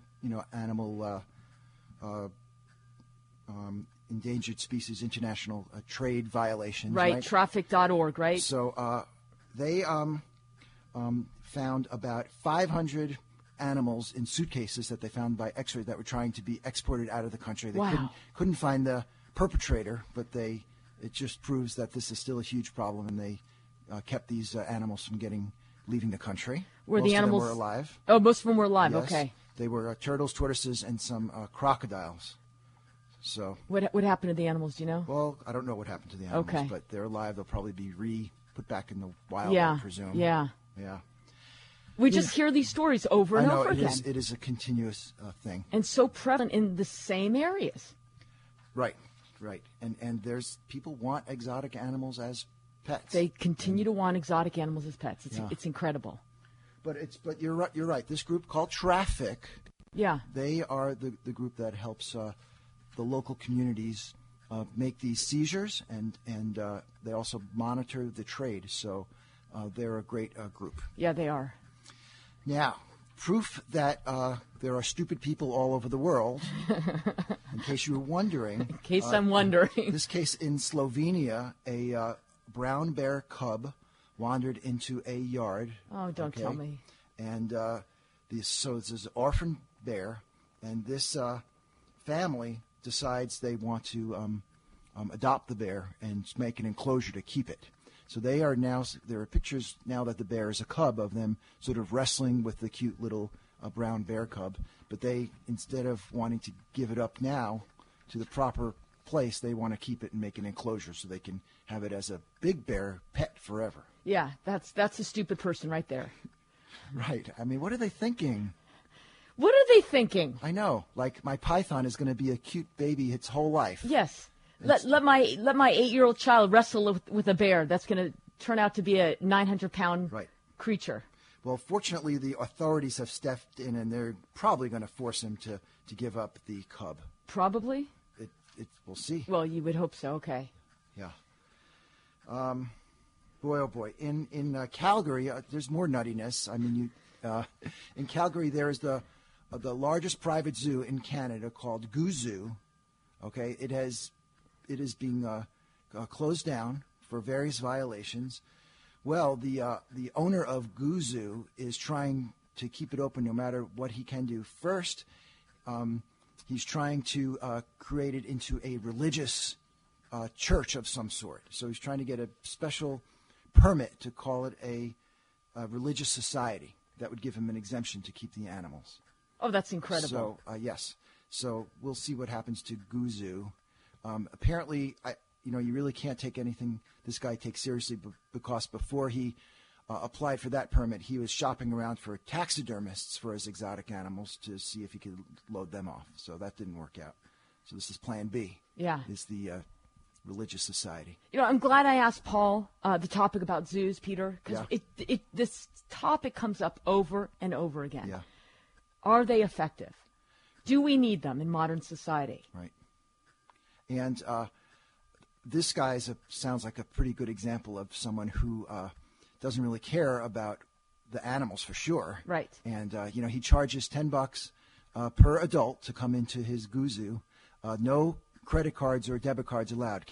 endangered species international trade violations. Right, traffic.org, right? So they found about 500 animals in suitcases that they found by X-ray that were trying to be exported out of the country. They couldn't find the perpetrator, but it just proves that this is still a huge problem, and they kept these animals from leaving the country. Were most the animals of them were alive? Oh, most of them were alive. Yes. Okay. They were turtles, tortoises, and some crocodiles. So what happened to the animals? Do you know? Well, I don't know what happened to the animals, but they're alive. They'll probably be put back in the wild, I presume. Yeah. Yeah. We just hear these stories over and over again. It is a continuous thing. And so prevalent in the same areas. Right. And there's people want exotic animals as pets. They continue to want exotic animals as pets. It's incredible. But you're right. This group called Traffic. Yeah. They are the group that helps the local communities make these seizures, and they also monitor the trade. So they're a great group. Yeah, they are. Now, proof that there are stupid people all over the world. In case you were wondering. In case I'm wondering. This case in Slovenia, a brown bear cub wandered into a yard. Oh, don't tell me. And so this is an orphan bear, and this family decides they want to adopt the bear and make an enclosure to keep it. So there are pictures now that the bear is a cub of them sort of wrestling with the cute little brown bear cub. But they, instead of wanting to give it up now to the proper place, they want to keep it and make an enclosure so they can have it as a big bear pet forever. Yeah, that's a stupid person right there. Right. I mean, what are they thinking? What are they thinking? I know. Like, my python is going to be a cute baby its whole life. Yes. Let my 8-year-old child wrestle with a bear that's going to turn out to be a 900-pound creature. Well, fortunately, the authorities have stepped in, and they're probably going to force him to give up the cub. Probably? We'll see. Well, you would hope so. Okay. Yeah. Boy, oh boy. In Calgary, there's more nuttiness. I mean, in Calgary, there is the largest private zoo in Canada called GooZoo. Okay, it is being closed down for various violations. Well, the owner of GooZoo is trying to keep it open no matter what he can do. First, he's trying to create it into a religious church of some sort. So he's trying to get a special permit to call it a religious society that would give him an exemption to keep the animals. Oh, that's incredible. So, yes. So we'll see what happens to GooZoo. Apparently, you really can't take anything this guy takes seriously because before he applied for that permit, he was shopping around for taxidermists for his exotic animals to see if he could load them off. So that didn't work out. So this is Plan B. Yeah. Is the religious society. I'm glad I asked Paul the topic about zoos, Peter, because this topic comes up over and over again. Yeah. Are they effective? Do we need them in modern society? Right. And this guy sounds like a pretty good example of someone who doesn't really care about the animals for sure. Right. And, he charges $10 per adult to come into his GooZoo. No credit cards or debit cards allowed.